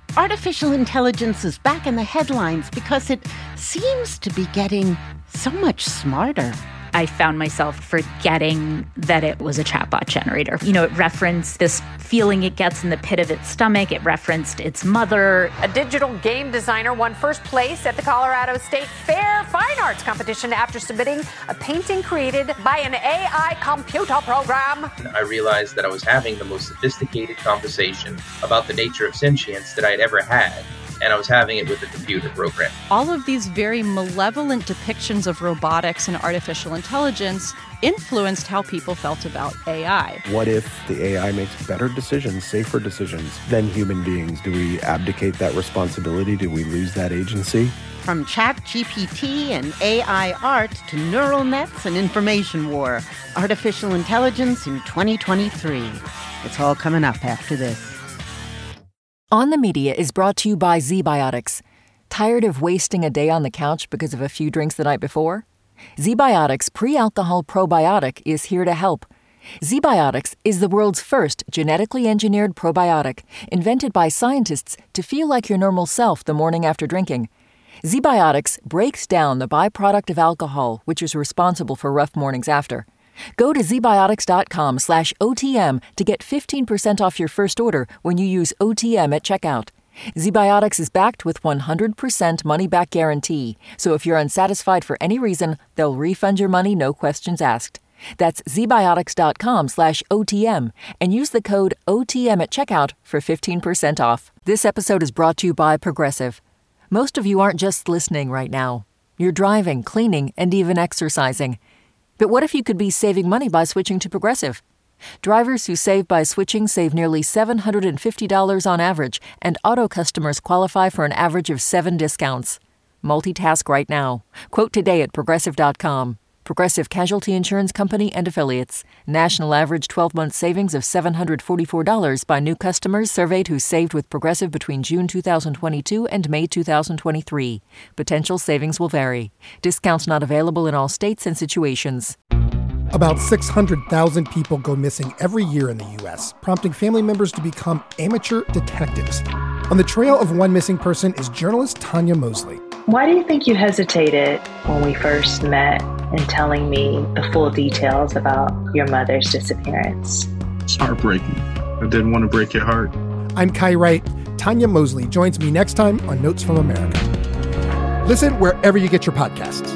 Artificial intelligence is back in the headlines because it seems to be getting so much smarter. I found myself forgetting that it was a chatbot generator. You know, it referenced this feeling it gets in the pit of its stomach. It referenced its mother. A digital game designer won first place at the Colorado State Fair Fine Arts Competition after submitting a painting created by an AI computer program. I realized that I was having the most sophisticated conversation about the nature of sentience that I'd ever had. And I was having it with a computer program. All of these very malevolent depictions of robotics and artificial intelligence influenced how people felt about AI. What if the AI makes better decisions, safer decisions than human beings? Do we abdicate that responsibility? Do we lose that agency? From ChatGPT and AI art to neural nets and information war, artificial intelligence in 2023. It's all coming up after this. On the Media is brought to you by ZBiotics. Tired of wasting a day on the couch because of a few drinks the night before? ZBiotics Pre-Alcohol Probiotic is here to help. ZBiotics is the world's first genetically engineered probiotic, invented by scientists to feel like your normal self the morning after drinking. ZBiotics breaks down the byproduct of alcohol, which is responsible for rough mornings after. Go to zbiotics.com/OTM to get 15% off your first order when you use OTM at checkout. ZBiotics is backed with 100% money-back guarantee, so if you're unsatisfied for any reason, they'll refund your money, no questions asked. That's zbiotics.com/OTM and use the code OTM at checkout for 15% off. This episode is brought to you by Progressive. Most of you aren't just listening right now. You're driving, cleaning, and even exercising. But what if you could be saving money by switching to Progressive? Drivers who save by switching save nearly $750 on average, and auto customers qualify for an average of 7 discounts. Multitask right now. Quote today at Progressive.com. Progressive Casualty Insurance Company and Affiliates. National average 12-month savings of $744 by new customers surveyed who saved with Progressive between June 2022 and May 2023. Potential savings will vary. Discounts not available in all states and situations. About 600,000 people go missing every year in the U.S., prompting family members to become amateur detectives. On the trail of one missing person is journalist Tanya Mosley. Why do you think you hesitated when we first met in telling me the full details about your mother's disappearance? It's heartbreaking. I didn't want to break your heart. I'm Kai Wright. Tanya Mosley joins me next time on Notes from America. Listen wherever you get your podcasts.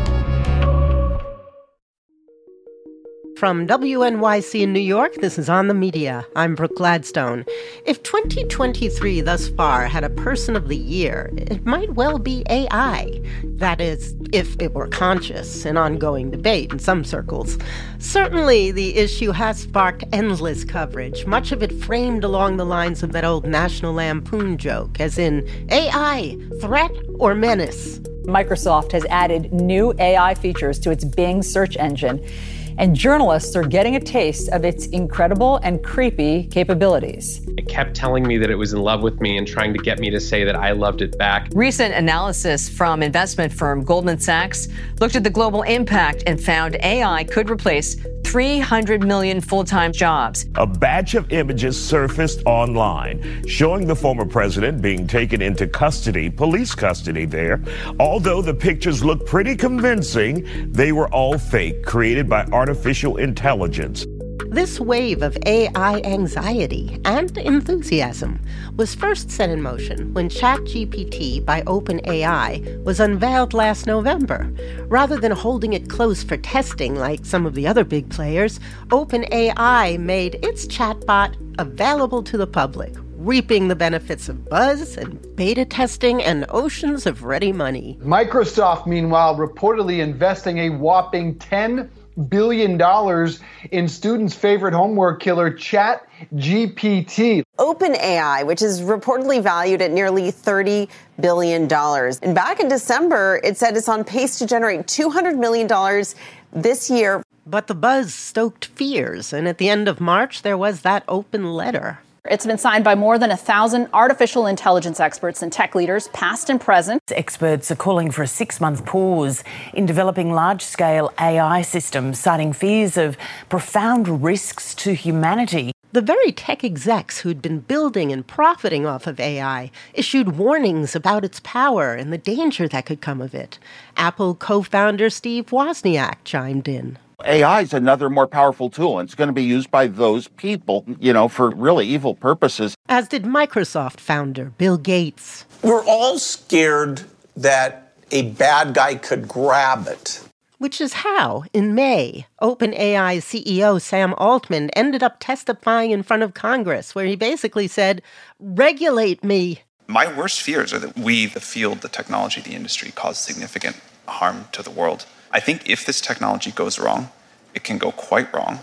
From WNYC in New York, this is On the Media. I'm Brooke Gladstone. If 2023 thus far had a person of the year, it might well be AI. That is, if it were conscious, an ongoing debate in some circles. Certainly, the issue has sparked endless coverage, much of it framed along the lines of that old National Lampoon joke, as in, AI, threat or menace? Microsoft has added new AI features to its Bing search engine, and journalists are getting a taste of its incredible and creepy capabilities. It kept telling me that it was in love with me and trying to get me to say that I loved it back. Recent analysis from investment firm Goldman Sachs looked at the global impact and found AI could replace 300 million full-time jobs. A batch of images surfaced online showing the former president being taken into custody, police custody there. Although the pictures look pretty convincing, they were all fake, created by artificial intelligence. This wave of AI anxiety and enthusiasm was first set in motion when ChatGPT by OpenAI was unveiled last November. Rather than holding it close for testing like some of the other big players, OpenAI made its chatbot available to the public, reaping the benefits of buzz and beta testing and oceans of ready money. Microsoft, meanwhile, reportedly investing a whopping $10 billion in students' favorite homework killer, ChatGPT. OpenAI, which is reportedly valued at nearly $30 billion. And back in December, it said it's on pace to generate $200 million this year. But the buzz stoked fears, and at the end of March, there was that open letter. It's been signed by more than 1,000 artificial intelligence experts and tech leaders, past and present. Experts are calling for a 6-month pause in developing large-scale AI systems, citing fears of profound risks to humanity. The very tech execs who'd been building and profiting off of AI issued warnings about its power and the danger that could come of it. Apple co-founder Steve Wozniak chimed in. AI is another more powerful tool, and it's going to be used by those people, for really evil purposes. As did Microsoft founder Bill Gates. We're all scared that a bad guy could grab it. Which is how, in May, OpenAI's CEO Sam Altman ended up testifying in front of Congress, where he basically said, "Regulate me." My worst fears are that we, the field, the technology, the industry, cause significant harm to the world. I think if this technology goes wrong, it can go quite wrong,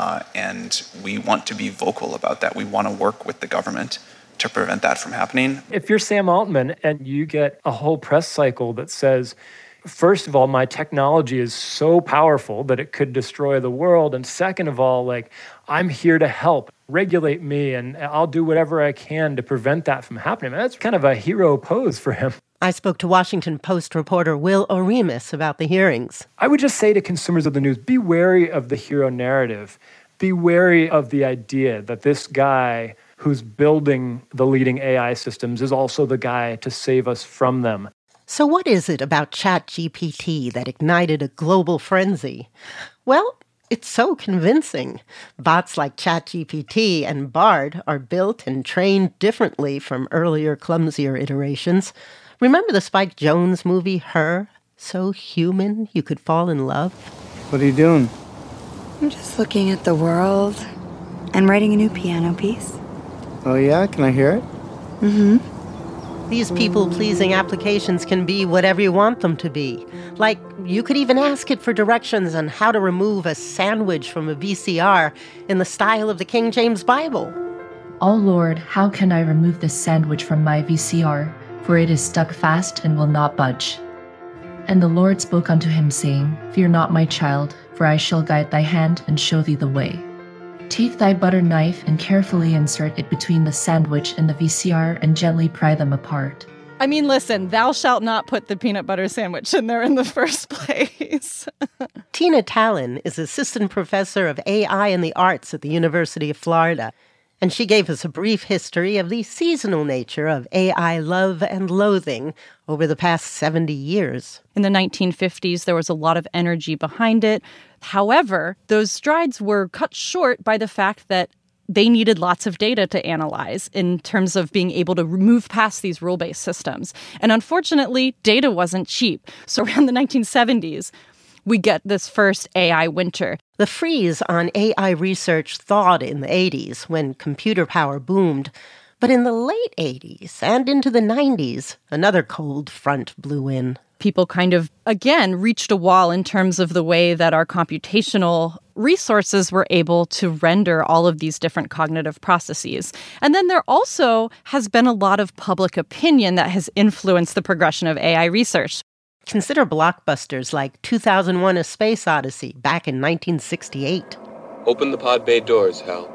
and we want to be vocal about that. We want to work with the government to prevent that from happening. If you're Sam Altman and you get a whole press cycle that says, first of all, my technology is so powerful that it could destroy the world, and second of all, I'm here to help, regulate me, and I'll do whatever I can to prevent that from happening. That's kind of a hero pose for him. I spoke to Washington Post reporter Will Oremus about the hearings. I would just say to consumers of the news, be wary of the hero narrative. Be wary of the idea that this guy who's building the leading AI systems is also the guy to save us from them. So what is it about ChatGPT that ignited a global frenzy? Well, it's so convincing. Bots like ChatGPT and Bard are built and trained differently from earlier, clumsier iterations. Remember the Spike Jonze movie, Her? So human you could fall in love? What are you doing? I'm just looking at the world and writing a new piano piece. Oh yeah? Can I hear it? Mm-hmm. These people-pleasing applications can be whatever you want them to be. Like, you could even ask it for directions on how to remove a sandwich from a VCR in the style of the King James Bible. Oh Lord, how can I remove this sandwich from my VCR? For it is stuck fast and will not budge. And the Lord spoke unto him, saying, Fear not, my child, for I shall guide thy hand and show thee the way. Take thy butter knife and carefully insert it between the sandwich and the VCR and gently pry them apart. I mean, listen, thou shalt not put the peanut butter sandwich in there in the first place. Tina Tallon is assistant professor of AI and the arts at the University of Florida, and she gave us a brief history of the seasonal nature of AI love and loathing over the past 70 years. In the 1950s, there was a lot of energy behind it. However, those strides were cut short by the fact that they needed lots of data to analyze in terms of being able to move past these rule-based systems. And unfortunately, data wasn't cheap. So around the 1970s, we get this first AI winter. The freeze on AI research thawed in the 80s when computer power boomed. But in the late 80s and into the 90s, another cold front blew in. People kind of, again, reached a wall in terms of the way that our computational resources were able to render all of these different cognitive processes. And then there also has been a lot of public opinion that has influenced the progression of AI research. Consider blockbusters like 2001: A Space Odyssey back in 1968. Open the pod bay doors, Hal.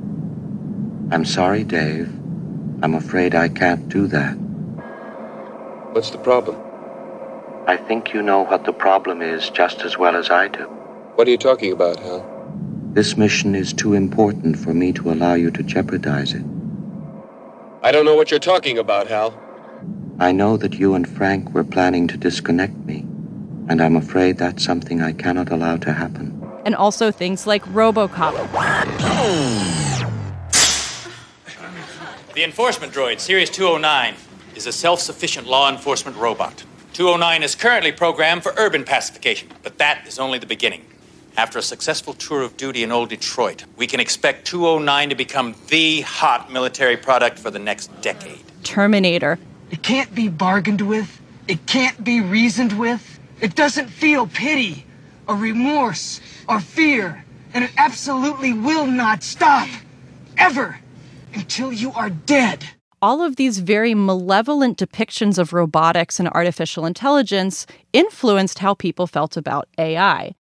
I'm sorry, Dave. I'm afraid I can't do that. What's the problem? I think you know what the problem is just as well as I do. What are you talking about, Hal? This mission is too important for me to allow you to jeopardize it. I don't know what you're talking about, Hal. I know that you and Frank were planning to disconnect me, and I'm afraid that's something I cannot allow to happen. And also things like RoboCop. The enforcement droid, Series 209, is a self-sufficient law enforcement robot. 209 is currently programmed for urban pacification, but that is only the beginning. After a successful tour of duty in old Detroit, we can expect 209 to become the hot military product for the next decade. Terminator. It can't be bargained with. It can't be reasoned with. It doesn't feel pity or remorse or fear. And it absolutely will not stop. Ever. Until you are dead. All of these very malevolent depictions of robotics and artificial intelligence influenced how people felt about AI.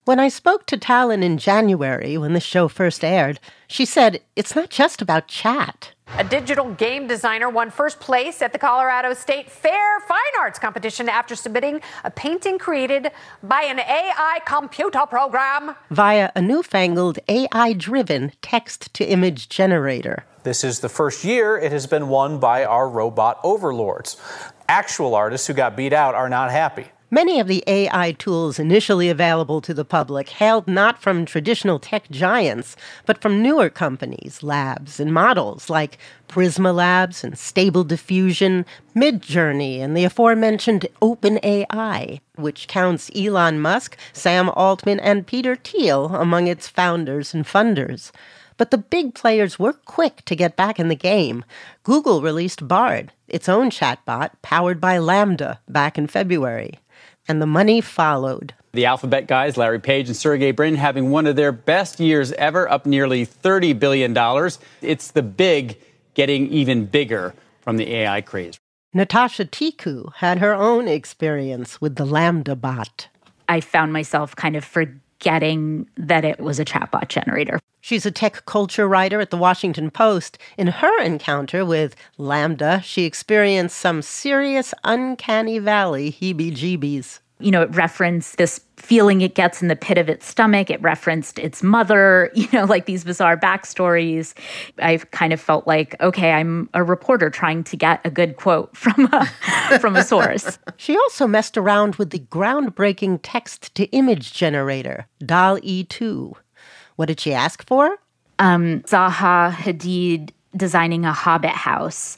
When I spoke to Talon in January when the show first aired, she said it's not just about chat. A digital game designer won first place at the Colorado State Fair Fine Arts Competition after submitting a painting created by an AI computer program via a newfangled AI-driven text-to-image generator. This is the first year it has been won by our robot overlords. Actual artists who got beat out are not happy. Many of the AI tools initially available to the public hailed not from traditional tech giants, but from newer companies, labs, and models like Prisma Labs and Stable Diffusion, Midjourney, and the aforementioned OpenAI, which counts Elon Musk, Sam Altman, and Peter Thiel among its founders and funders. But the big players were quick to get back in the game. Google released Bard, its own chatbot powered by Lambda, back in February. And the money followed. The Alphabet guys, Larry Page and Sergey Brin, having one of their best years ever, up nearly $30 billion. It's the big getting even bigger from the AI craze. Natasha Tiku had her own experience with the Lambda bot. I found myself kind of forgetting that it was a chatbot generator. She's a tech culture writer at The Washington Post. In her encounter with Lambda, she experienced some serious uncanny valley heebie-jeebies. You know, it referenced this feeling it gets in the pit of its stomach. It referenced its mother, like these bizarre backstories. I've kind of felt like, okay, I'm a reporter trying to get a good quote from a source. She also messed around with the groundbreaking text-to-image generator, DALL-E 2. What did she ask for? Zaha Hadid designing a Hobbit house.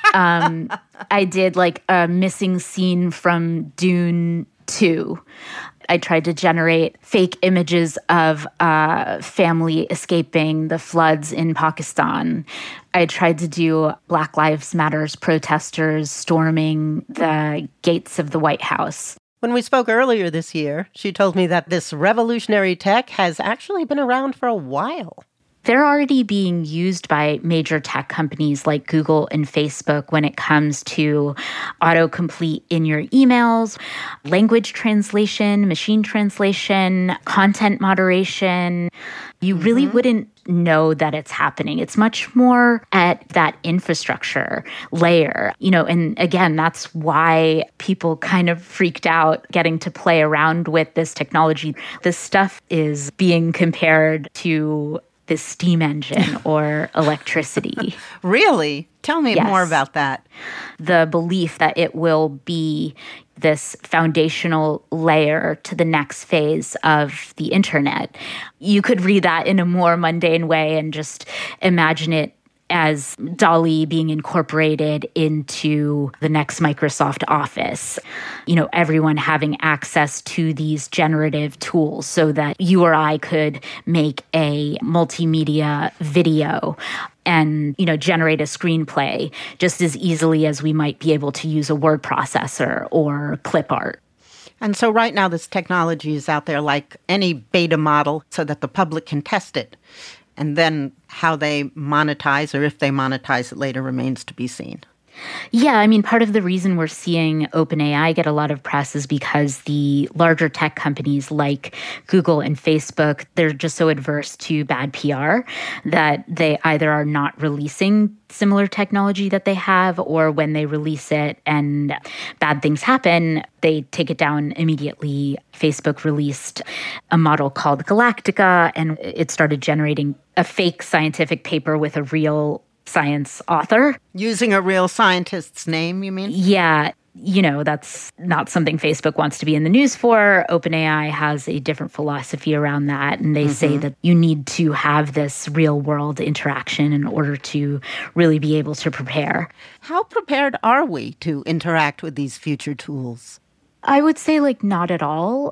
I did like a missing scene from Dune 2. I tried to generate fake images of a family escaping the floods in Pakistan. I tried to do Black Lives Matters protesters storming the gates of the White House. When we spoke earlier this year, she told me that this revolutionary tech has actually been around for a while. They're already being used by major tech companies like Google and Facebook when it comes to autocomplete in your emails, language translation, machine translation, content moderation. You really wouldn't know that it's happening. It's much more at that infrastructure layer, and again, that's why people kind of freaked out getting to play around with this technology. This stuff is being compared to the steam engine or electricity. Really? Tell me more about that. The belief that it will be this foundational layer to the next phase of the internet. You could read that in a more mundane way and just imagine it as DALL-E being incorporated into the next Microsoft Office. Everyone having access to these generative tools so that you or I could make a multimedia video and, generate a screenplay just as easily as we might be able to use a word processor or clip art. And so right now this technology is out there like any beta model so that the public can test it. And then how they monetize, or if they monetize it later, remains to be seen. Yeah, part of the reason we're seeing OpenAI get a lot of press is because the larger tech companies like Google and Facebook, they're just so adverse to bad PR that they either are not releasing similar technology that they have, or when they release it and bad things happen, they take it down immediately. Facebook released a model called Galactica, and it started generating a fake scientific paper with a real science author. Using a real scientist's name, you mean? Yeah. That's not something Facebook wants to be in the news for. OpenAI has a different philosophy around that, and they say that you need to have this real-world interaction in order to really be able to prepare. How prepared are we to interact with these future tools? I would say, not at all.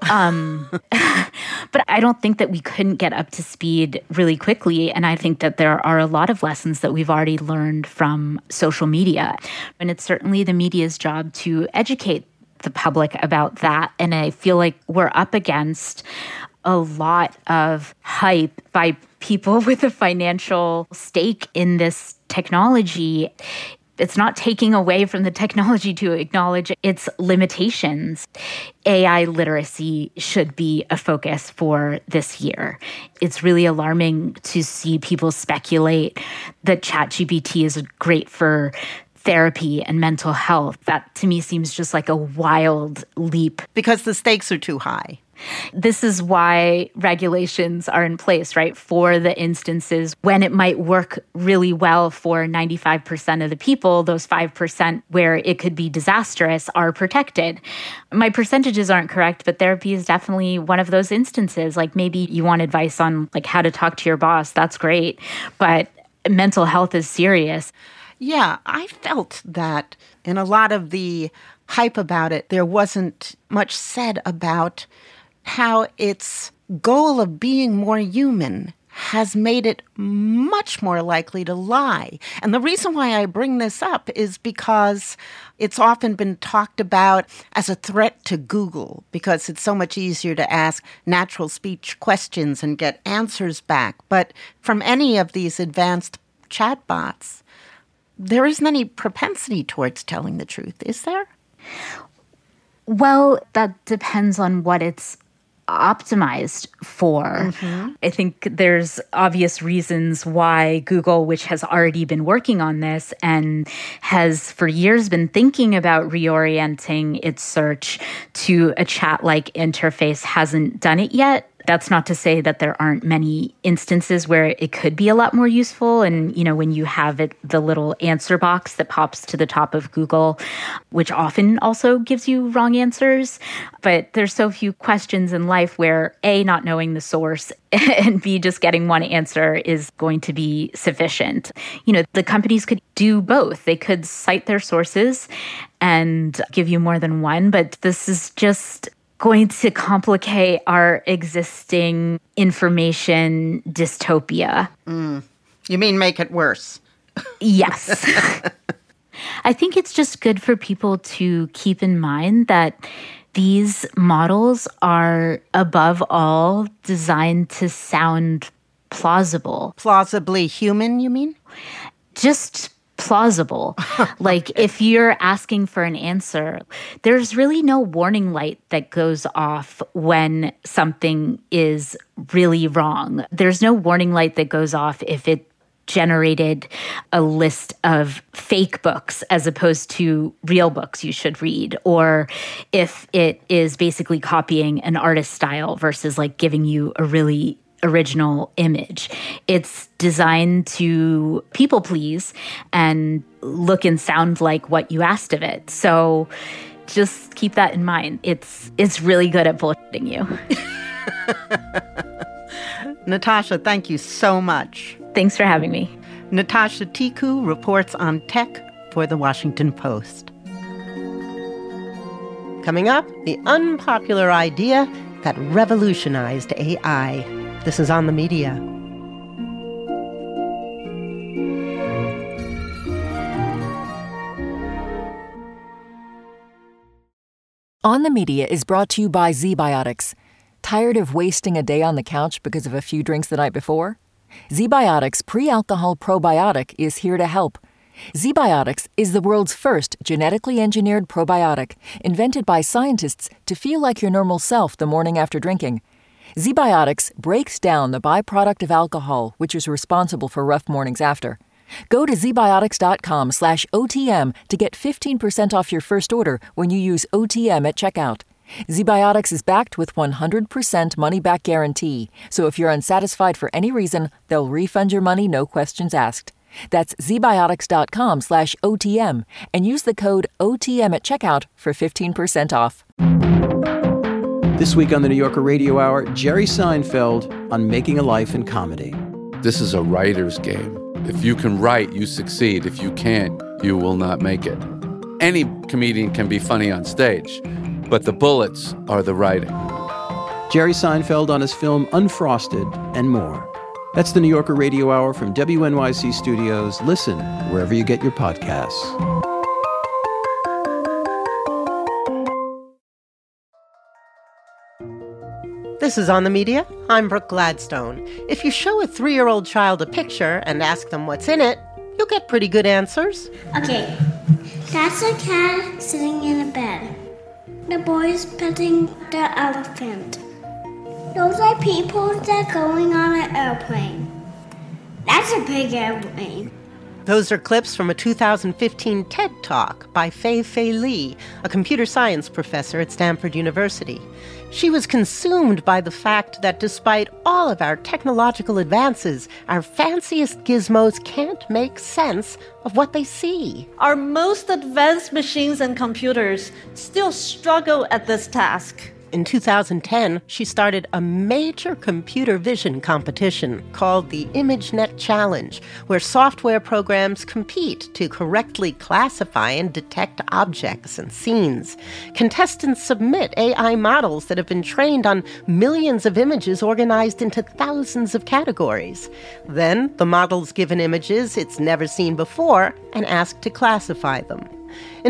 But I don't think that we couldn't get up to speed really quickly. And I think that there are a lot of lessons that we've already learned from social media. And it's certainly the media's job to educate the public about that. And I feel like we're up against a lot of hype by people with a financial stake in this technology. It's not taking away from the technology to acknowledge its limitations. AI literacy should be a focus for this year. It's really alarming to see people speculate that ChatGPT is great for therapy and mental health. That to me seems just like a wild leap. Because the stakes are too high. This is why regulations are in place, right? For the instances when it might work really well for 95% of the people, those 5% where it could be disastrous are protected. My percentages aren't correct, but therapy is definitely one of those instances. Like maybe you want advice on like how to talk to your boss. That's great. But mental health is serious. Yeah, I felt that in a lot of the hype about it, there wasn't much said about how its goal of being more human has made it much more likely to lie. And the reason why I bring this up is because it's often been talked about as a threat to Google, because it's so much easier to ask natural speech questions and get answers back. But from any of these advanced chatbots, there isn't any propensity towards telling the truth, is there? Well, that depends on what it's optimized for. Mm-hmm. I think there's obvious reasons why Google, which has already been working on this and has for years been thinking about reorienting its search to a chat-like interface, hasn't done it yet. That's not to say that there aren't many instances where it could be a lot more useful. And, you know, when you have it, the little answer box that pops to the top of Google, which often also gives you wrong answers. But there's so few questions in life where A, not knowing the source, and B, just getting one answer is going to be sufficient. You know, the companies could do both. They could cite their sources and give you more than one, but this is just going to complicate our existing information dystopia. You mean make it worse? Yes. I think it's just good for people to keep in mind that these models are, above all, designed to sound plausible. Plausibly human, you mean? Just plausible. Like if you're asking for an answer, there's really no warning light that goes off when something is really wrong. There's no warning light that goes off if it generated a list of fake books as opposed to real books you should read, or if it is basically copying an artist's style versus like giving you a really original image. It's designed to people please and look and sound like what you asked of it. So just keep that in mind. It's really good at bullshitting you. Natasha, thank you so much. Thanks for having me. Natasha Tiku reports on tech for The Washington Post. Coming up, the unpopular idea that revolutionized AI. This is On the Media. On the Media is brought to you by ZBiotics. Tired of wasting a day on the couch because of a few drinks the night before? ZBiotics Pre-Alcohol Probiotic is here to help. ZBiotics is the world's first genetically engineered probiotic, invented by scientists to feel like your normal self the morning after drinking. ZBiotics breaks down the byproduct of alcohol, which is responsible for rough mornings after. Go to zbiotics.com/OTM to get 15% off your first order when you use OTM at checkout. ZBiotics is backed with 100% money-back guarantee, so if you're unsatisfied for any reason, they'll refund your money, no questions asked. That's zbiotics.com/OTM and use the code OTM at checkout for 15% off. This week on the New Yorker Radio Hour, Jerry Seinfeld on making a life in comedy. This is a writer's game. If you can write, you succeed. If you can't, you will not make it. Any comedian can be funny on stage, but the bullets are the writing. Jerry Seinfeld on his film Unfrosted and more. That's the New Yorker Radio Hour from WNYC Studios. Listen wherever you get your podcasts. This is On the Media. I'm Brooke Gladstone. If you show a 3-year-old child a picture and ask them what's in it, you'll get pretty good answers. Okay, that's a cat sitting in a bed. The boy's petting the elephant. Those are people that are going on an airplane. That's a big airplane. Those are clips from a 2015 TED Talk by Fei Li, a computer science professor at Stanford University. She was consumed by the fact that despite all of our technological advances, our fanciest gizmos can't make sense of what they see. Our most advanced machines and computers still struggle at this task. In 2010, she started a major computer vision competition called the ImageNet Challenge, where software programs compete to correctly classify and detect objects and scenes. Contestants submit AI models that have been trained on millions of images organized into thousands of categories. Then, the models given images it's never seen before and asked to classify them. In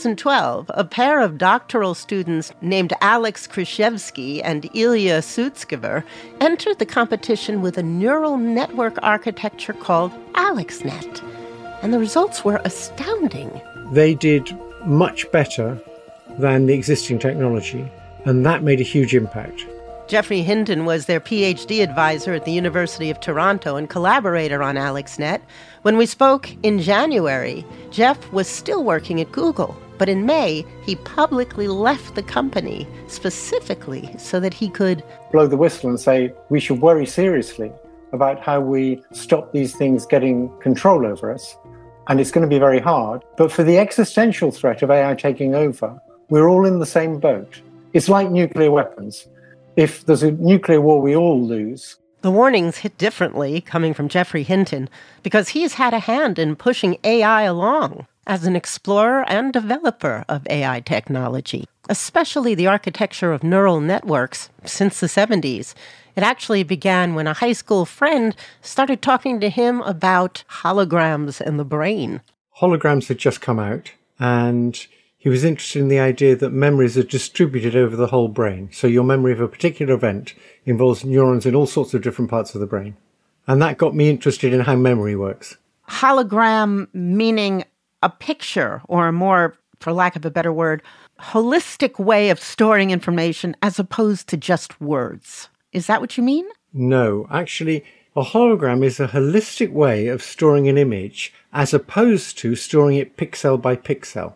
2012, a pair of doctoral students named Alex Krzyzewski and Ilya Sutskever entered the competition with a neural network architecture called AlexNet. And the results were astounding. They did much better than the existing technology, and that made a huge impact. Geoffrey Hinton was their PhD advisor at the University of Toronto and collaborator on AlexNet. When we spoke in January, Jeff was still working at Google, but in May, he publicly left the company specifically so that he could blow the whistle and say we should worry seriously about how we stop these things getting control over us. And it's going to be very hard. But for the existential threat of AI taking over, we're all in the same boat. It's like nuclear weapons. If there's a nuclear war, we all lose. The warnings hit differently coming from Geoffrey Hinton because he's had a hand in pushing AI along as an explorer and developer of AI technology, especially the architecture of neural networks since the 70s. It actually began when a high school friend started talking to him about holograms and the brain. Holograms had just come out, and he was interested in the idea that memories are distributed over the whole brain. So your memory of a particular event involves neurons in all sorts of different parts of the brain. And that got me interested in how memory works. Hologram meaning a picture, or a more, for lack of a better word, holistic way of storing information as opposed to just words. Is that what you mean? No, actually, a hologram is a holistic way of storing an image as opposed to storing it pixel by pixel.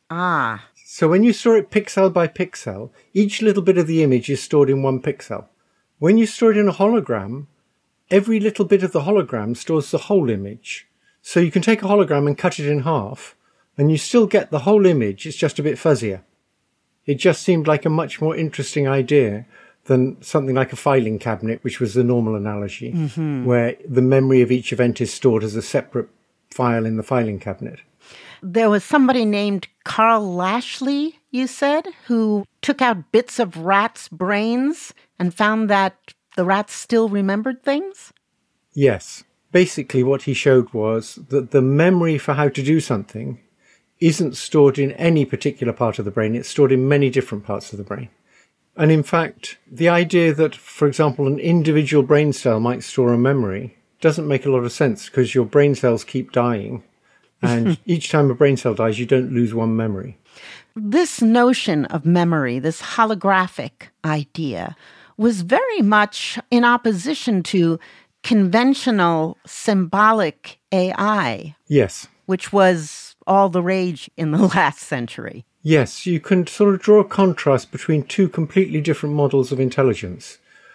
Ah. So when you store it pixel by pixel, each little bit of the image is stored in one pixel. When you store it in a hologram, every little bit of the hologram stores the whole image. So you can take a hologram and cut it in half, and you still get the whole image, it's just a bit fuzzier. It just seemed like a much more interesting idea than something like a filing cabinet, which was the normal analogy, where the memory of each event is stored as a separate file in the filing cabinet. There was somebody named Carl Lashley, you said, who took out bits of rats' brains and found that the rats still remembered things? Yes. Basically, what he showed was that the memory for how to do something isn't stored in any particular part of the brain. It's stored in many different parts of the brain. And in fact, the idea that, for example, an individual brain cell might store a memory doesn't make a lot of sense because your brain cells keep dying. And each time a brain cell dies, you don't lose one memory. This notion of memory, this holographic idea, was very much in opposition to conventional symbolic AI. Yes. Which was all the rage in the last century. Yes, you can sort of draw a contrast between two completely different models of intelligence.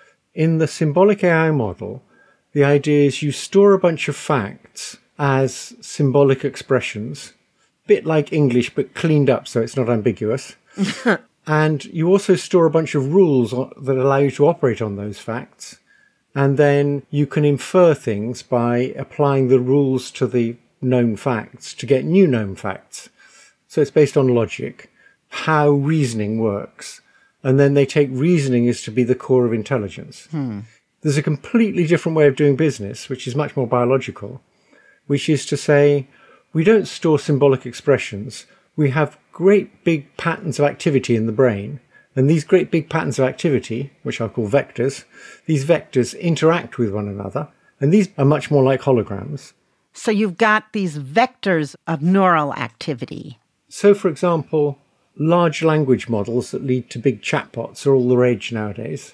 In the symbolic AI model, the idea is you store a bunch of facts as symbolic expressions, a bit like English but cleaned up so it's not ambiguous. And you also store a bunch of rules that allow you to operate on those facts. And then you can infer things by applying the rules to the known facts to get new known facts. So it's based on logic, how reasoning works. And then they take reasoning as to be the core of intelligence. There's a completely different way of doing business, which is much more biological, which is to say, we don't store symbolic expressions. We have great big patterns of activity in the brain. And these great big patterns of activity, which I'll call vectors, these vectors interact with one another. And these are much more like holograms. So you've got these vectors of neural activity. So, for example, large language models that lead to big chatbots are all the rage nowadays.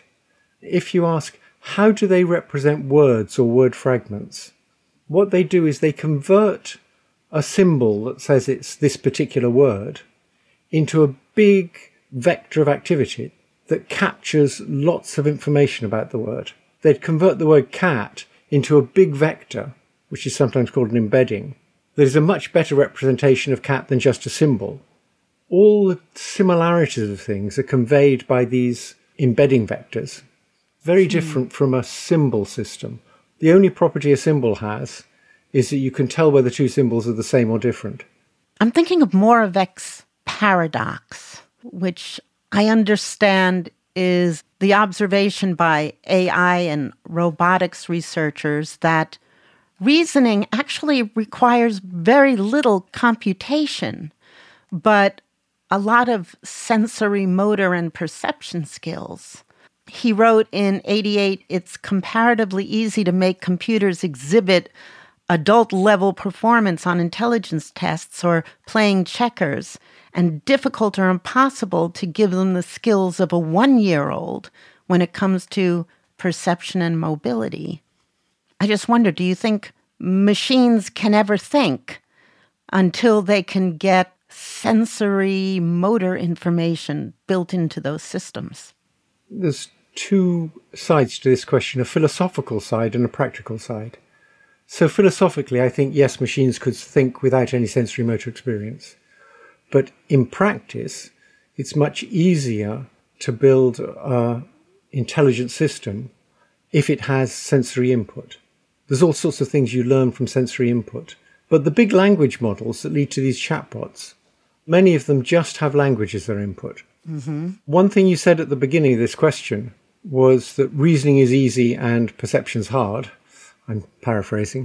If you ask, how do they represent words or word fragments? What they do is they convert a symbol that says it's this particular word into a big vector of activity that captures lots of information about the word. They'd convert the word cat into a big vector, which is sometimes called an embedding, that is a much better representation of cat than just a symbol. All the similarities of things are conveyed by these embedding vectors. Very different from a symbol system. The only property a symbol has is that you can tell whether two symbols are the same or different. I'm thinking of Moravec's paradox, which I understand is the observation by AI and robotics researchers that reasoning actually requires very little computation, but a lot of sensory, motor, and perception skills. He wrote in 88, it's comparatively easy to make computers exhibit adult-level performance on intelligence tests or playing checkers, and difficult or impossible to give them the skills of a 1-year-old when it comes to perception and mobility. I just wonder, do you think machines can ever think until they can get sensory motor information built into those systems? There's two sides to this question, a philosophical side and a practical side. So philosophically, I think, yes, machines could think without any sensory motor experience. But in practice, it's much easier to build an intelligent system if it has sensory input. There's all sorts of things you learn from sensory input. But the big language models that lead to these chatbots, many of them just have language as their input. Mm-hmm. One thing you said at the beginning of this question was that reasoning is easy and perception's hard. I'm paraphrasing.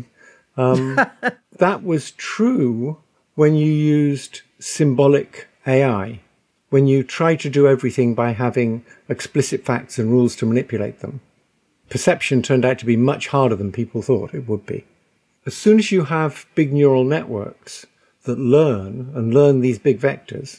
That was true when you used symbolic AI, when you try to do everything by having explicit facts and rules to manipulate them. Perception turned out to be much harder than people thought it would be. As soon as you have big neural networks that learn these big vectors,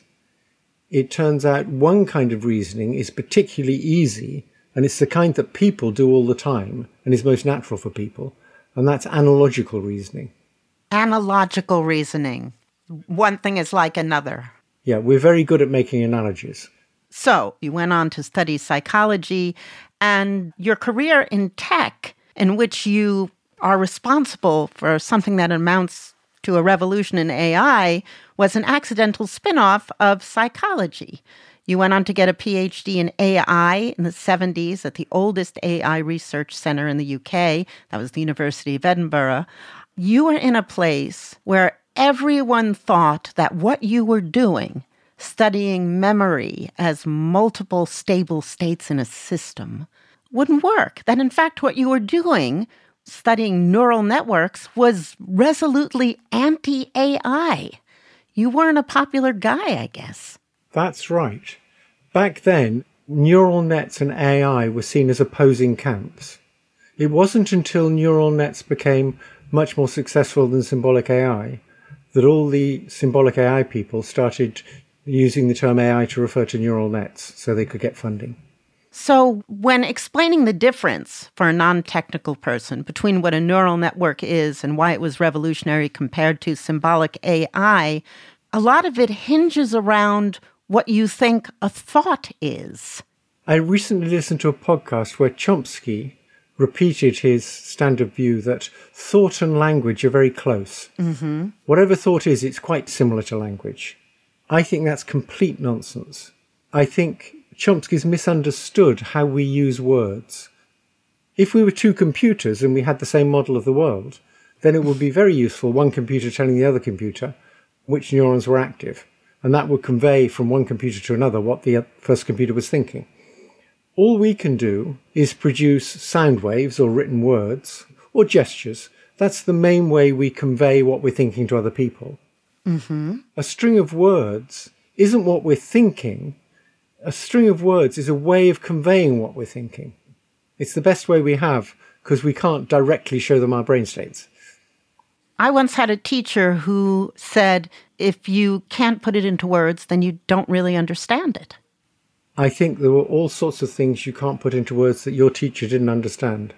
it turns out one kind of reasoning is particularly easy, and it's the kind that people do all the time and is most natural for people, and that's analogical reasoning. Analogical reasoning. One thing is like another. Yeah, we're very good at making analogies. So you went on to study psychology, and your career in tech, in which you are responsible for something that amounts to a revolution in AI, was an accidental spin-off of psychology. You went on to get a PhD in AI in the 70s at the oldest AI research center in the UK. That was the University of Edinburgh. You were in a place where everyone thought that what you were doing, studying memory as multiple stable states in a system, wouldn't work. That in fact what you were doing, studying neural networks, was resolutely anti-AI. You weren't a popular guy, I guess. That's right. Back then, neural nets and AI were seen as opposing camps. It wasn't until neural nets became much more successful than symbolic AI that all the symbolic AI people started using the term AI to refer to neural nets so they could get funding. So when explaining the difference for a non-technical person between what a neural network is and why it was revolutionary compared to symbolic AI, a lot of it hinges around what you think a thought is. I recently listened to a podcast where Chomsky repeated his standard view that thought and language are very close. Mm-hmm. Whatever thought is, it's quite similar to language. I think that's complete nonsense. I think Chomsky's misunderstood how we use words. If we were two computers and we had the same model of the world, then it would be very useful, one computer telling the other computer which neurons were active, and that would convey from one computer to another what the first computer was thinking. All we can do is produce sound waves or written words or gestures. That's the main way we convey what we're thinking to other people. Mm-hmm. A string of words isn't what we're thinking. A string of words is a way of conveying what we're thinking. It's the best way we have because we can't directly show them our brain states. I once had a teacher who said, if you can't put it into words, then you don't really understand it. I think there were all sorts of things you can't put into words that your teacher didn't understand.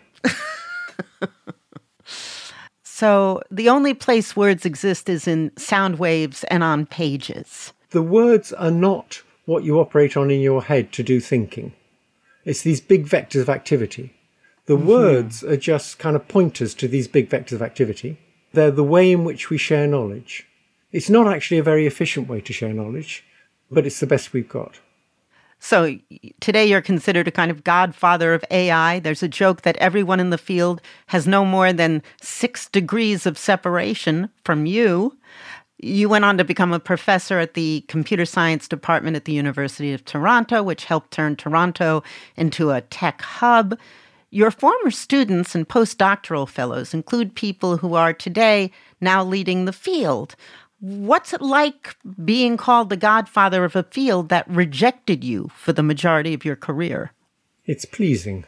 So the only place words exist is in sound waves and on pages. The words are not what you operate on in your head to do thinking. It's these big vectors of activity. The words are just kind of pointers to these big vectors of activity. They're the way in which we share knowledge. It's not actually a very efficient way to share knowledge, but it's the best we've got. So today you're considered a kind of godfather of AI. There's a joke that everyone in the field has no more than 6 degrees of separation from you. You went on to become a professor at the computer science department at the University of Toronto, which helped turn Toronto into a tech hub. Your former students and postdoctoral fellows include people who are today now leading the field. What's it like being called the godfather of a field that rejected you for the majority of your career? It's pleasing.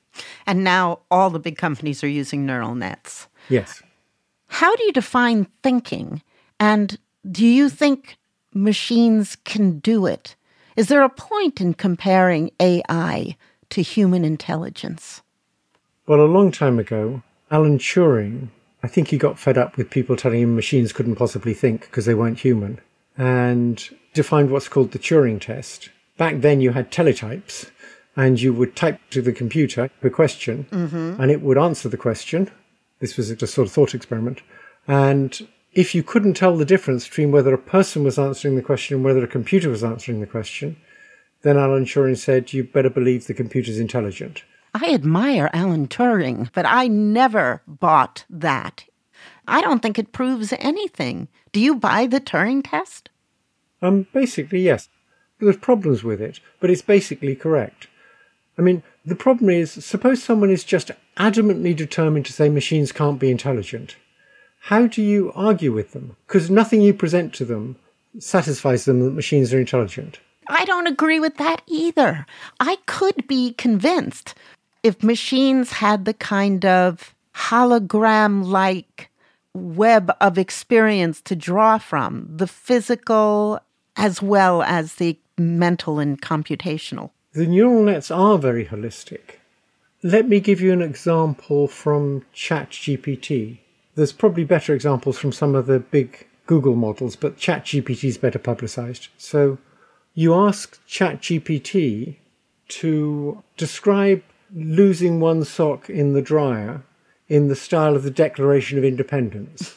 And now all the big companies are using neural nets. Yes. How do you define thinking? And do you think machines can do it? Is there a point in comparing AI to human intelligence? Well, a long time ago, Alan Turing, I think he got fed up with people telling him machines couldn't possibly think because they weren't human, and defined what's called the Turing test. Back then you had teletypes, and you would type to the computer a question, and it would answer the question. This was a sort of thought experiment. And if you couldn't tell the difference between whether a person was answering the question and whether a computer was answering the question, then Alan Turing said, you better believe the computer's intelligent. I admire Alan Turing, but I never bought that. I don't think it proves anything. Do you buy the Turing test? Basically, yes. There's problems with it, but it's basically correct. I mean, the problem is, suppose someone is just adamantly determined to say machines can't be intelligent. How do you argue with them? Because nothing you present to them satisfies them that machines are intelligent. I don't agree with that either. I could be convinced if machines had the kind of hologram-like web of experience to draw from, the physical as well as the mental and computational. The neural nets are very holistic. Let me give you an example from ChatGPT. There's probably better examples from some of the big Google models, but ChatGPT is better publicized. So you ask ChatGPT to describe losing one sock in the dryer in the style of the Declaration of Independence.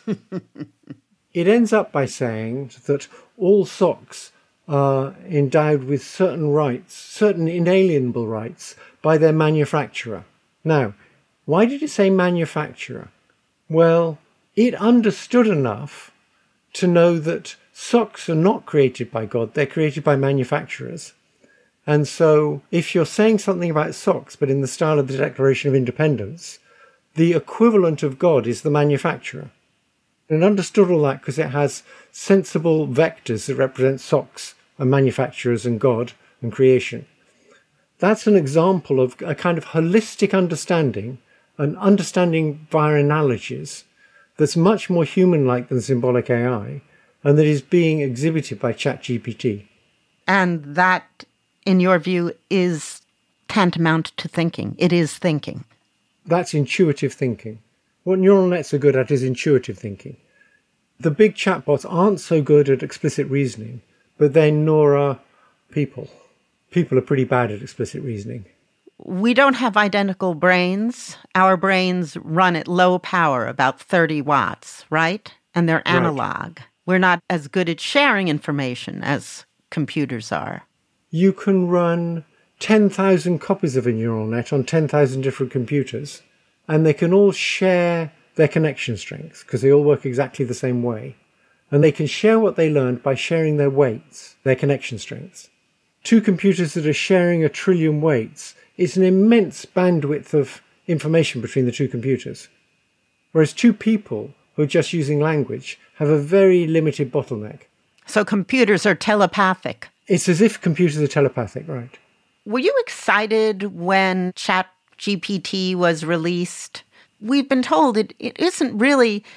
It ends up by saying that all socks are endowed with certain rights, certain inalienable rights, by their manufacturer. Now, why did it say manufacturer? Well, it understood enough to know that socks are not created by God, they're created by manufacturers. And so if you're saying something about socks, but in the style of the Declaration of Independence, the equivalent of God is the manufacturer. And it understood all that because it has sensible vectors that represent socks and manufacturers and God and creation. That's an example of a kind of holistic understanding, an understanding via analogies, that's much more human-like than symbolic AI, and that is being exhibited by ChatGPT. And that, in your view, is tantamount to thinking. It is thinking. That's intuitive thinking. What neural nets are good at is intuitive thinking. The big chatbots aren't so good at explicit reasoning, but then nor are people. People are pretty bad at explicit reasoning. We don't have identical brains. Our brains run at low power, about 30 watts, right? And they're analog. Right. We're not as good at sharing information as computers are. You can run 10,000 copies of a neural net on 10,000 different computers, and they can all share their connection strengths because they all work exactly the same way. And they can share what they learned by sharing their weights, their connection strengths. Two computers that are sharing 1 trillion weights is an immense bandwidth of information between the two computers. Whereas two people who are just using language have a very limited bottleneck. So computers are telepathic. It's as if computers are telepathic, right? Were you excited when ChatGPT was released? We've been told it isn't really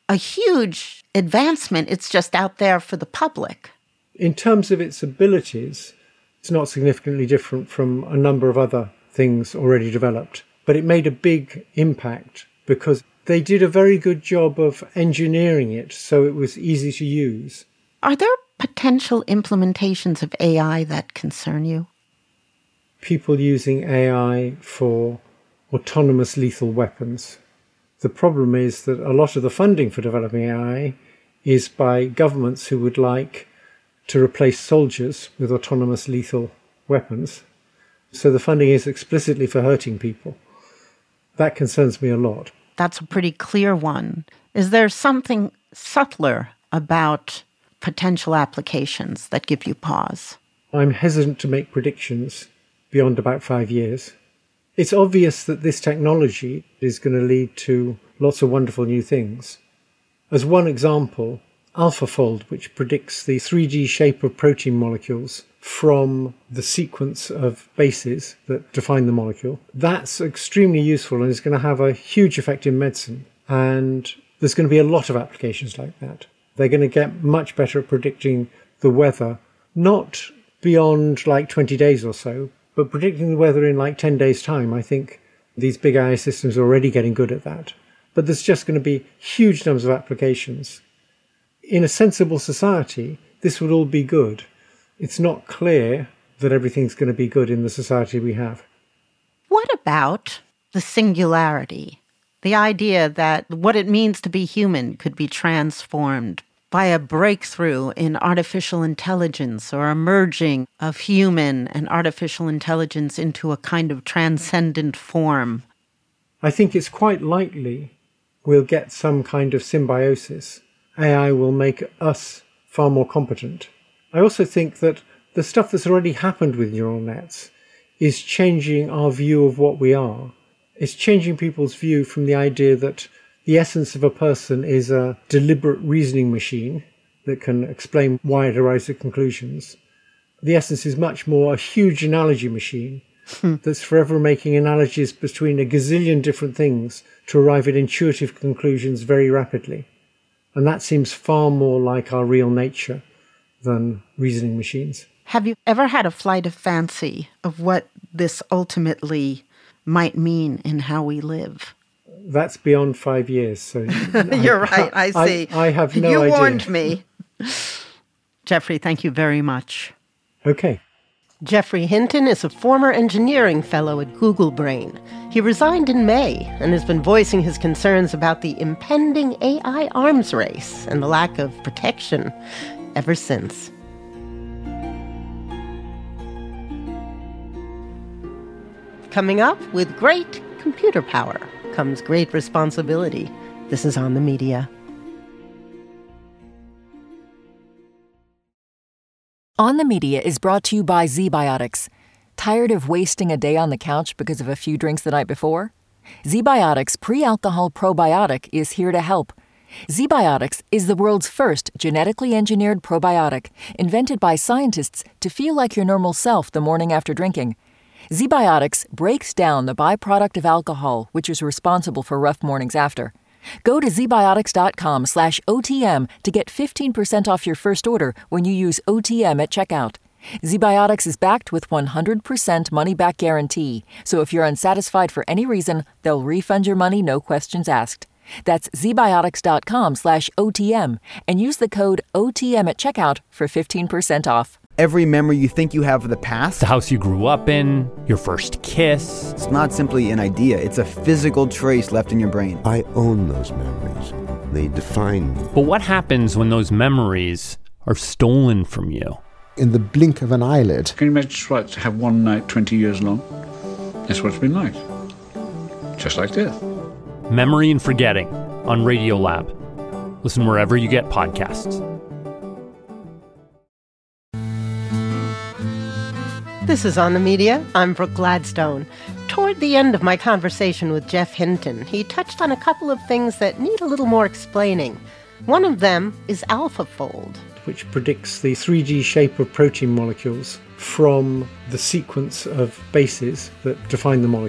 a huge advancement. It's just out there for the public. In terms of its abilities, it's not significantly different from a number of other things already developed. But it made a big impact because they did a very good job of engineering it so it was easy to use. Are there potential implementations of AI that concern you? People using AI for autonomous lethal weapons. The problem is that a lot of the funding for developing AI is by governments who would like to replace soldiers with autonomous lethal weapons. So the funding is explicitly for hurting people. That concerns me a lot. That's a pretty clear one. Is there something subtler about potential applications that give you pause? I'm hesitant to make predictions beyond about 5 years. It's obvious that this technology is going to lead to lots of wonderful new things. As one example, AlphaFold, which predicts the 3D shape of protein molecules from the sequence of bases that define the molecule, that's extremely useful and is going to have a huge effect in medicine. And there's going to be a lot of applications like that. They're going to get much better at predicting the weather, not beyond like 20 days or so, but predicting the weather in like 10 days' time. I think these big AI systems are already getting good at that. But there's just going to be huge numbers of applications. In a sensible society, this would all be good. It's not clear that everything's going to be good in the society we have. What about the singularity? The idea that what it means to be human could be transformed by a breakthrough in artificial intelligence or a merging of human and artificial intelligence into a kind of transcendent form. I think it's quite likely we'll get some kind of symbiosis. AI will make us far more competent. I also think that the stuff that's already happened with neural nets is changing our view of what we are. It's changing people's view from the idea that the essence of a person is a deliberate reasoning machine that can explain why it arrives at conclusions. The essence is much more a huge analogy machine that's forever making analogies between a gazillion different things to arrive at intuitive conclusions very rapidly. And that seems far more like our real nature than reasoning machines. Have you ever had a flight of fancy of what this ultimately might mean in how we live? That's beyond 5 years. So You're right, I see. I have no idea. You warned me. Jeffrey, thank you very much. Okay. Geoffrey Hinton is a former engineering fellow at Google Brain. He resigned in May and has been voicing his concerns about the impending AI arms race and the lack of protection ever since. Coming up, with great computer power comes great responsibility. This is On the Media. On the Media is brought to you by ZBiotics. Tired of wasting a day on the couch because of a few drinks the night before? ZBiotics Pre-Alcohol Probiotic is here to help. ZBiotics is the world's first genetically engineered probiotic, invented by scientists to feel like your normal self the morning after drinking. ZBiotics breaks down the byproduct of alcohol, which is responsible for rough mornings after. Go to zbiotics.com/OTM to get 15% off your first order when you use OTM at checkout. ZBiotics is backed with 100% money-back guarantee, so if you're unsatisfied for any reason, they'll refund your money, no questions asked. That's zbiotics.com/OTM and use the code OTM at checkout for 15% off. Every memory you think you have of the past, the house you grew up in, your first kiss, it's not simply an idea, it's a physical trace left in your brain. I own those memories. They define me. But what happens when those memories are stolen from you? In the blink of an eyelid. Can you imagine what to have one night 20 years long? That's what it's been like. Just like death. Memory and Forgetting on Radiolab. Listen wherever you get podcasts. This is On the Media. I'm Brooke Gladstone. Toward the end of my conversation with Geoff Hinton, he touched on a couple of things that need a little more explaining. One of them is AlphaFold, which predicts the 3D shape of protein molecules from the sequence of bases that define the molecule.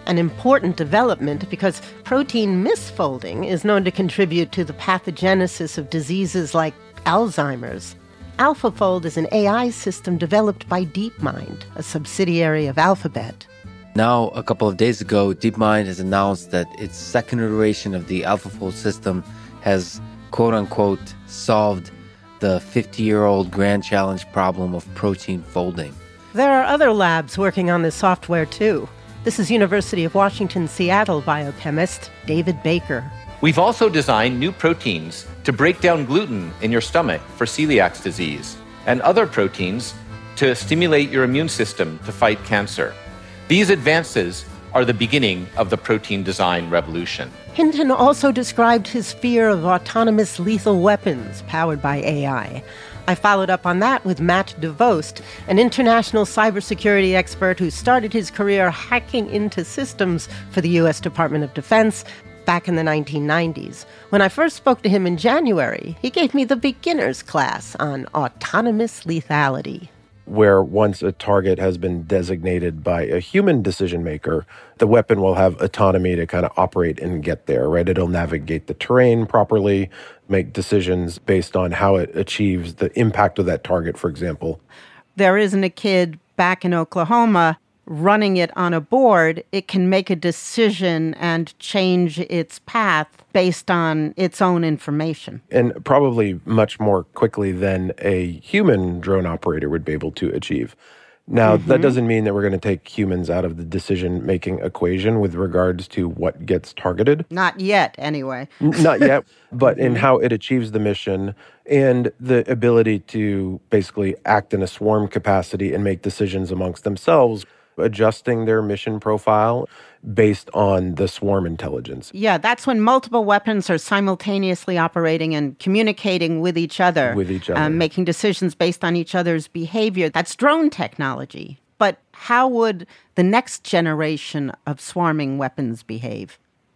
An important development because protein misfolding is known to contribute to the pathogenesis of diseases like Alzheimer's. AlphaFold is an AI system developed by DeepMind, a subsidiary of Alphabet. Now, a couple of days ago, DeepMind has announced that its second iteration of the AlphaFold system has, quote-unquote, solved the 50-year-old grand challenge problem of protein folding. There are other labs working on this software, too. This is University of Washington, Seattle biochemist David Baker. We've also designed new proteins to break down gluten in your stomach for celiac disease, and other proteins to stimulate your immune system to fight cancer. These advances are the beginning of the protein design revolution. Hinton also described his fear of autonomous lethal weapons powered by AI. I followed up on that with Matt DeVost, an international cybersecurity expert who started his career hacking into systems for the U.S. Department of Defense back in the 1990s. When I first spoke to him in January, he gave me the beginner's class on autonomous lethality. Where once a target has been designated by a human decision maker, the weapon will have autonomy to kind of operate and get there, right? It'll navigate the terrain properly, make decisions based on how it achieves the impact of that target, for example. There isn't a kid back in Oklahoma running it on a board. It can make a decision and change its path based on its own information. And probably much more quickly than a human drone operator would be able to achieve. Now, that doesn't mean that we're going to take humans out of the decision-making equation with regards to what gets targeted. Not yet, anyway. Not yet, but in how it achieves the mission and the ability to basically act in a swarm capacity and make decisions amongst themselves, adjusting their mission profile based on the swarm intelligence. Yeah, that's when multiple weapons are simultaneously operating and communicating with each other. Making decisions based on each other's behavior. That's drone technology. But how would the next generation of swarming weapons behave?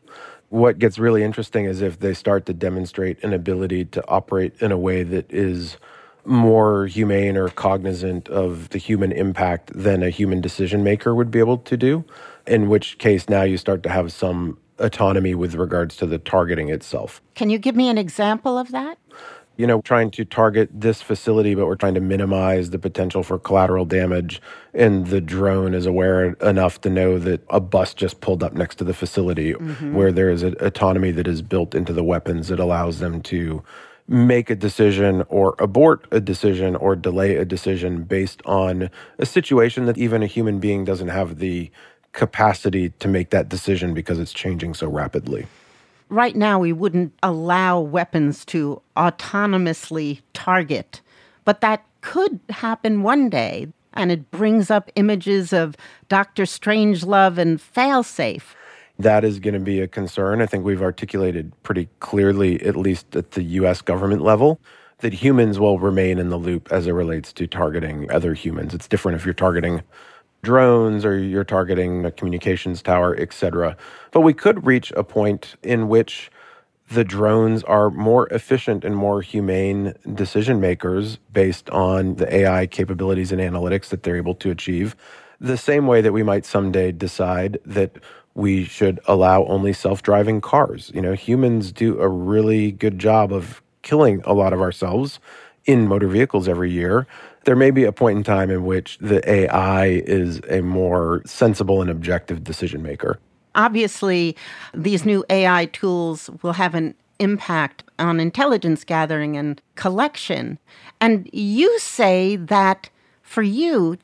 What gets really interesting is if they start to demonstrate an ability to operate in a way that is more humane or cognizant of the human impact than a human decision maker would be able to do, in which case now you start to have some autonomy with regards to the targeting itself. Can you give me an example of that? You know, trying to target this facility, but we're trying to minimize the potential for collateral damage, and the drone is aware enough to know that a bus just pulled up next to the facility, where there is an autonomy that is built into the weapons that allows them to make a decision or abort a decision or delay a decision based on a situation that even a human being doesn't have the capacity to make that decision because it's changing so rapidly. Right now, we wouldn't allow weapons to autonomously target, but that could happen one day, and it brings up images of Dr. Strangelove and Failsafe. That is going to be a concern. I think we've articulated pretty clearly, at least at the U.S. government level, that humans will remain in the loop as it relates to targeting other humans. It's different if you're targeting drones or you're targeting a communications tower, etc. But we could reach a point in which the drones are more efficient and more humane decision makers based on the AI capabilities and analytics that they're able to achieve, the same way that we might someday decide that we should allow only self-driving cars. You know, humans do a really good job of killing a lot of ourselves in motor vehicles every year. There may be a point in time in which the AI is a more sensible and objective decision maker. Obviously, these new AI tools will have an impact on intelligence gathering and collection. And you say that for you,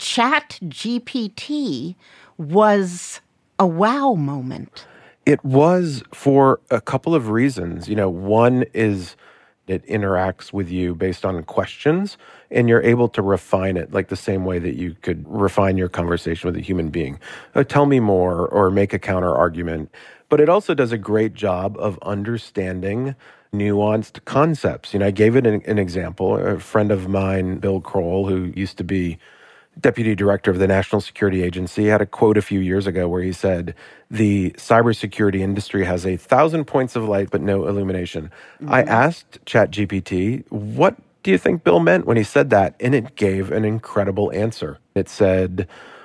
ChatGPT was a wow moment. It was for a couple of reasons. You know, one is it interacts with you based on questions, and you're able to refine it like the same way that you could refine your conversation with a human being. Tell me more or make a counter argument. But it also does a great job of understanding nuanced concepts. You know, I gave it an example. A friend of mine, Bill Kroll, who used to be deputy director of the National Security Agency, had a quote a few years ago where he said, the cybersecurity industry has 1,000 points of light but no illumination. I asked ChatGPT, what do you think Bill meant when he said that? And it gave an incredible answer. It said,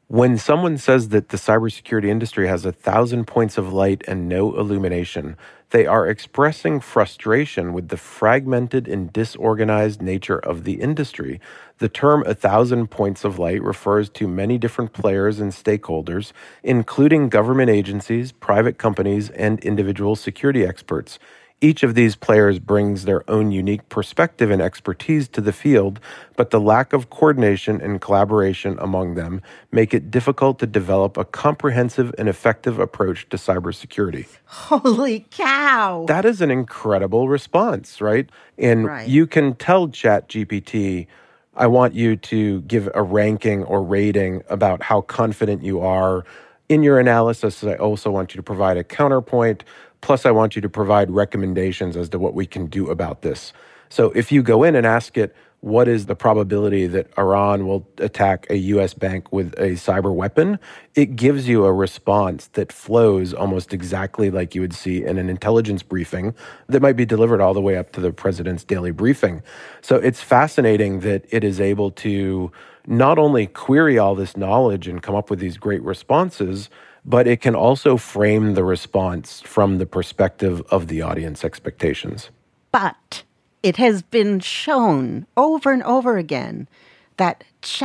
When someone says that the cybersecurity industry has 1,000 points of light and no illumination, they are expressing frustration with the fragmented and disorganized nature of the industry. The term 1,000 points of light refers to many different players and stakeholders, including government agencies, private companies, and individual security experts. Each of these players brings their own unique perspective and expertise to the field, but the lack of coordination and collaboration among them make it difficult to develop a comprehensive and effective approach to cybersecurity. Holy cow! That is an incredible response, right? And you can tell ChatGPT, I want you to give a ranking or rating about how confident you are in your analysis. I also want you to provide a counterpoint. Plus, I want you to provide recommendations as to what we can do about this. So if you go in and ask it, what is the probability that Iran will attack a U.S. bank with a cyber weapon, it gives you a response that flows almost exactly like you would see in an intelligence briefing that might be delivered all the way up to the president's daily briefing. So it's fascinating that it is able to not only query all this knowledge and come up with these great responses, but it can also frame the response from the perspective of the audience expectations. But it has been shown over and over again that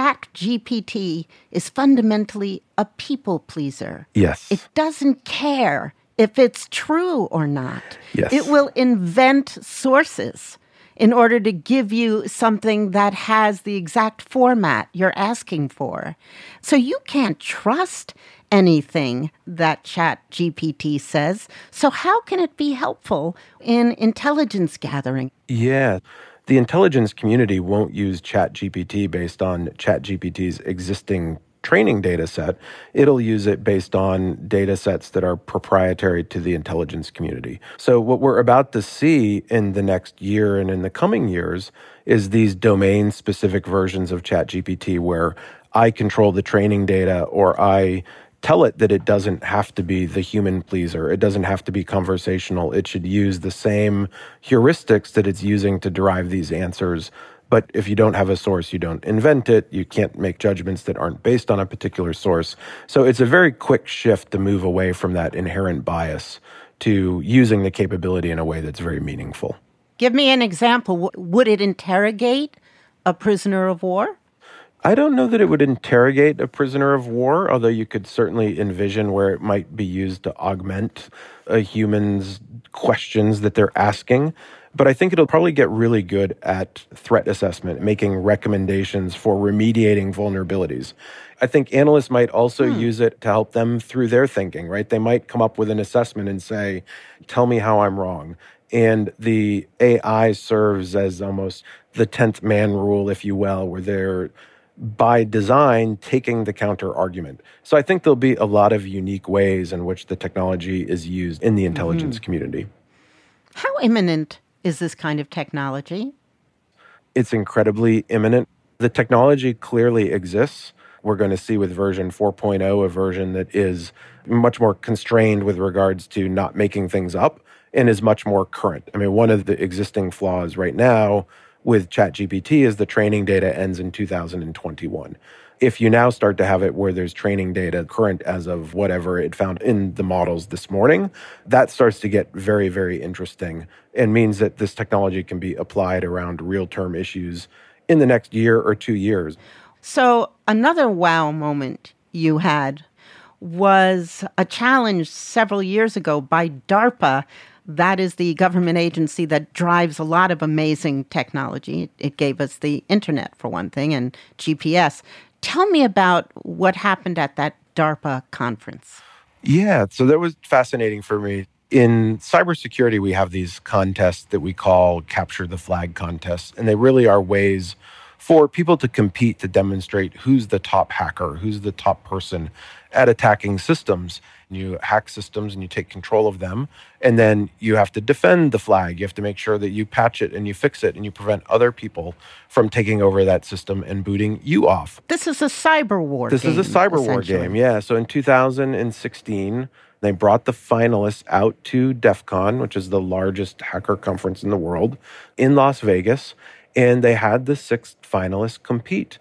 ChatGPT is fundamentally a people pleaser. Yes. It doesn't care if it's true or not. Yes. It will invent sources in order to give you something that has the exact format you're asking for. So you can't trust anything that ChatGPT says. So how can it be helpful in intelligence gathering? Yeah. The intelligence community won't use ChatGPT based on ChatGPT's existing training data set. It'll use it based on data sets that are proprietary to the intelligence community. So what we're about to see in the next year and in the coming years is these domain-specific versions of ChatGPT where I control the training data, or I tell it that it doesn't have to be the human pleaser. It doesn't have to be conversational. It should use the same heuristics that it's using to derive these answers. But if you don't have a source, you don't invent it. You can't make judgments that aren't based on a particular source. So it's a very quick shift to move away from that inherent bias to using the capability in a way that's very meaningful. Give me an example. Would it interrogate a prisoner of war? I don't know that it would interrogate a prisoner of war, although you could certainly envision where it might be used to augment a human's questions that they're asking. But I think it'll probably get really good at threat assessment, making recommendations for remediating vulnerabilities. I think analysts might also use it to help them through their thinking, right? They might come up with an assessment and say, tell me how I'm wrong. And the AI serves as almost the 10th man rule, if you will, where they're by design, taking the counter argument. So I think there'll be a lot of unique ways in which the technology is used in the intelligence community. How imminent is this kind of technology? It's incredibly imminent. The technology clearly exists. We're going to see with version 4.0 a version that is much more constrained with regards to not making things up and is much more current. I mean, one of the existing flaws right now with ChatGPT is the training data ends in 2021. If you now start to have it where there's training data current as of whatever it found in the models this morning, that starts to get very, very interesting and means that this technology can be applied around real-term issues in the next year or 2 years. So another wow moment you had was a challenge several years ago by DARPA. That is the government agency that drives a lot of amazing technology. It gave us the internet, for one thing, and GPS. Tell me about what happened at that DARPA conference. Yeah, so that was fascinating for me. In cybersecurity, we have these contests that we call Capture the Flag contests, and they really are ways for people to compete to demonstrate who's the top hacker, who's the top person at attacking systems. You hack systems and you take control of them, and then you have to defend the flag. You have to make sure that you patch it and you fix it and you prevent other people from taking over that system and booting you off. This is a cyber war game. This is a cyber war game, yeah. So in 2016, they brought the finalists out to DEF CON, which is the largest hacker conference in the world, in Las Vegas, and they had the 6 finalists compete.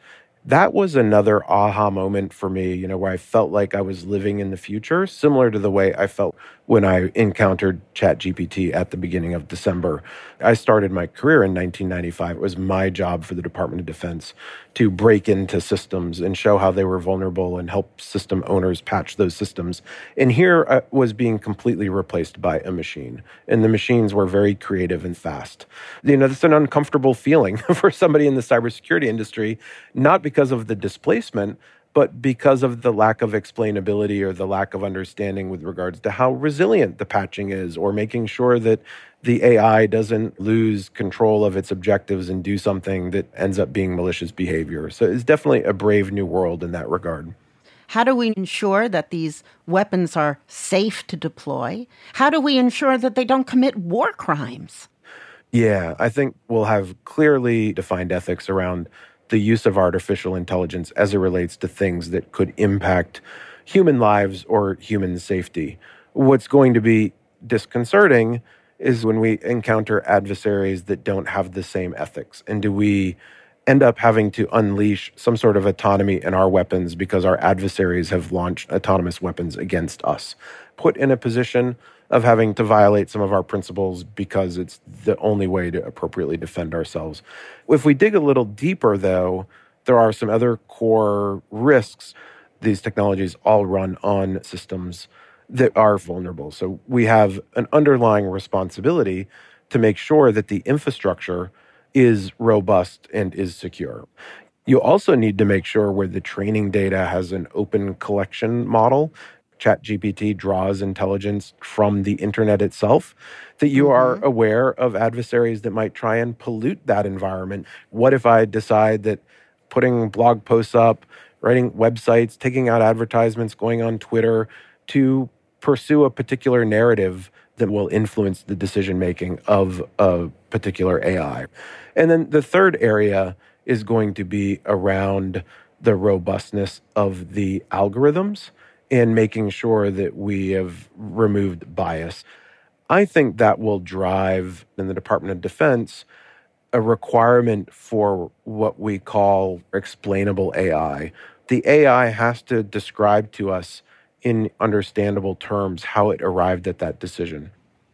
That was another aha moment for me, where I felt like I was living in the future, similar to the way I felt when I encountered ChatGPT at the beginning of December. I started my career in 1995. It was my job for the Department of Defense to break into systems and show how they were vulnerable and help system owners patch those systems. And here I was being completely replaced by a machine. And the machines were very creative and fast. That's an uncomfortable feeling for somebody in the cybersecurity industry, not because of the displacement, but because of the lack of explainability or the lack of understanding with regards to how resilient the patching is, or making sure that the AI doesn't lose control of its objectives and do something that ends up being malicious behavior. So it's definitely a brave new world in that regard. How do we ensure that these weapons are safe to deploy? How do we ensure that they don't commit war crimes? Yeah, I think we'll have clearly defined ethics around the use of artificial intelligence as it relates to things that could impact human lives or human safety. What's going to be disconcerting is when we encounter adversaries that don't have the same ethics. And do we end up having to unleash some sort of autonomy in our weapons because our adversaries have launched autonomous weapons against us, put in a position of having to violate some of our principles because it's the only way to appropriately defend ourselves? If we dig a little deeper, though, there are some other core risks. These technologies all run on systems that are vulnerable. So we have an underlying responsibility to make sure that the infrastructure is robust and is secure. You also need to make sure where the training data has an open collection model. ChatGPT draws intelligence from the internet itself, that you are aware of adversaries that might try and pollute that environment. What if I decide that putting blog posts up, writing websites, taking out advertisements, going on Twitter to pursue a particular narrative that will influence the decision-making of a particular AI? And then the third area is going to be around the robustness of the algorithms and making sure that we have removed bias. I think that will drive, in the Department of Defense, a requirement for what we call explainable AI. The AI has to describe to us in understandable terms how it arrived at that decision.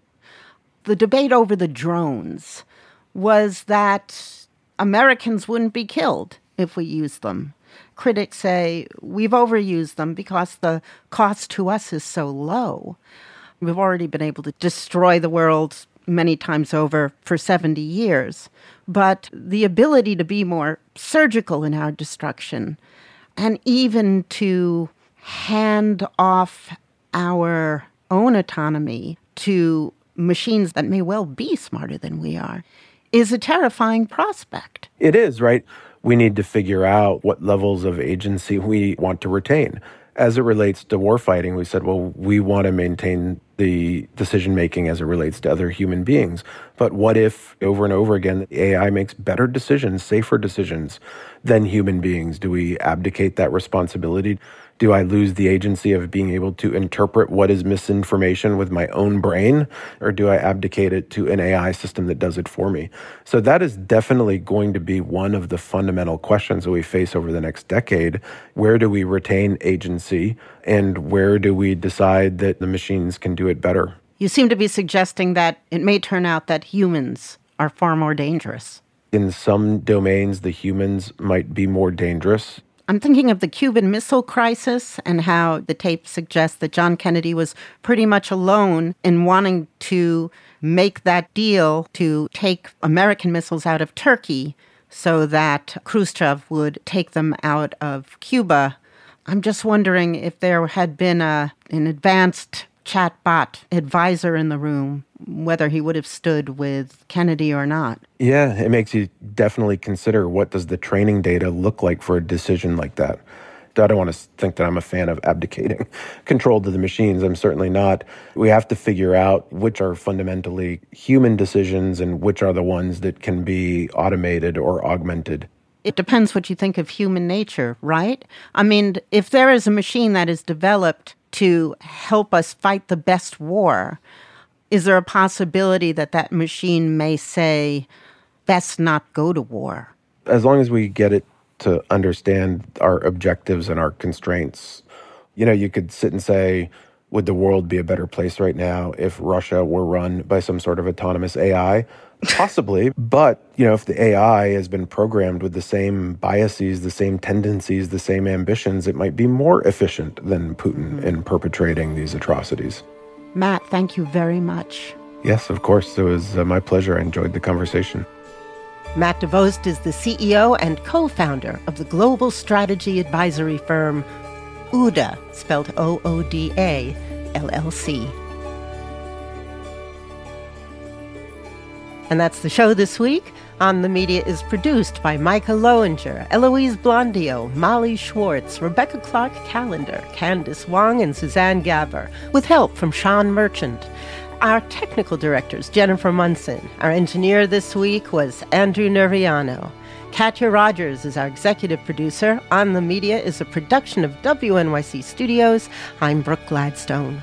The debate over the drones was that Americans wouldn't be killed if we used them. Critics say we've overused them because the cost to us is so low. We've already been able to destroy the world many times over for 70 years. But the ability to be more surgical in our destruction and even to hand off our own autonomy to machines that may well be smarter than we are is a terrifying prospect. It is, right? We need to figure out what levels of agency we want to retain. As it relates to warfighting, we said, well, we want to maintain the decision-making as it relates to other human beings. But what if, over and over again, the AI makes better decisions, safer decisions than human beings? Do we abdicate that responsibility? Do I lose the agency of being able to interpret what is misinformation with my own brain? Or do I abdicate it to an AI system that does it for me? So that is definitely going to be one of the fundamental questions that we face over the next decade. Where do we retain agency? And where do we decide that the machines can do it better? You seem to be suggesting that it may turn out that humans are far more dangerous. In some domains, the humans might be more dangerous. I'm thinking of the Cuban Missile Crisis and how the tape suggests that John Kennedy was pretty much alone in wanting to make that deal to take American missiles out of Turkey so that Khrushchev would take them out of Cuba. I'm just wondering if there had been an advanced chatbot advisor in the room, whether he would have stood with Kennedy or not. Yeah, it makes you definitely consider what does the training data look like for a decision like that. I don't want to think that I'm a fan of abdicating control to the machines. I'm certainly not. We have to figure out which are fundamentally human decisions and which are the ones that can be automated or augmented. It depends what you think of human nature, right? I mean, if there is a machine that is developed to help us fight the best war, is there a possibility that that machine may say, best not go to war? As long as we get it to understand our objectives and our constraints. You know, you could sit and say, would the world be a better place right now if Russia were run by some sort of autonomous AI? Possibly, but, you know, if the AI has been programmed with the same biases, the same tendencies, the same ambitions, it might be more efficient than Putin in perpetrating these atrocities. Matt, thank you very much. Yes, of course. It was my pleasure. I enjoyed the conversation. Matt DeVost is the CEO and co-founder of the global strategy advisory firm OODA, spelled O-O-D-A, LLC. And that's the show this week. On the Media is produced by Micah Lowinger, Eloise Blondio, Molly Schwartz, Rebecca Clark-Callender, Candice Wong, and Suzanne Gaver, with help from Sean Merchant. Our technical director is Jennifer Munson. Our engineer this week was Andrew Nerviano. Katya Rogers is our executive producer. On the Media is a production of WNYC Studios. I'm Brooke Gladstone.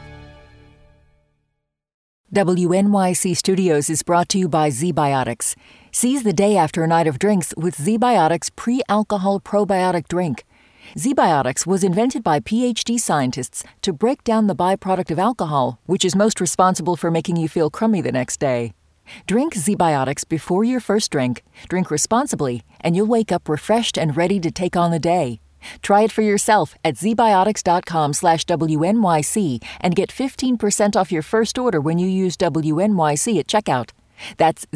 WNYC Studios is brought to you by ZBiotics. Seize the day after a night of drinks with ZBiotics pre-alcohol probiotic drink. ZBiotics was invented by PhD scientists to break down the byproduct of alcohol, which is most responsible for making you feel crummy the next day. Drink ZBiotics before your first drink, drink responsibly, and you'll wake up refreshed and ready to take on the day. Try it for yourself at zbiotics.com/WNYC and get 15% off your first order when you use WNYC at checkout. That's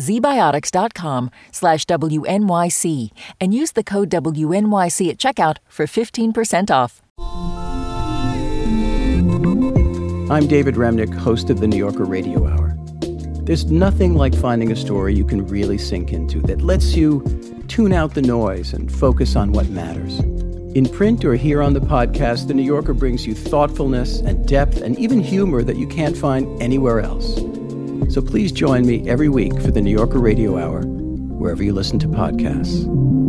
zbiotics.com/WNYC and use the code WNYC at checkout for 15% off. I'm David Remnick, host of the New Yorker Radio Hour. There's nothing like finding a story you can really sink into that lets you tune out the noise and focus on what matters. In print or here on the podcast, The New Yorker brings you thoughtfulness and depth and even humor that you can't find anywhere else. So please join me every week for the New Yorker Radio Hour, wherever you listen to podcasts.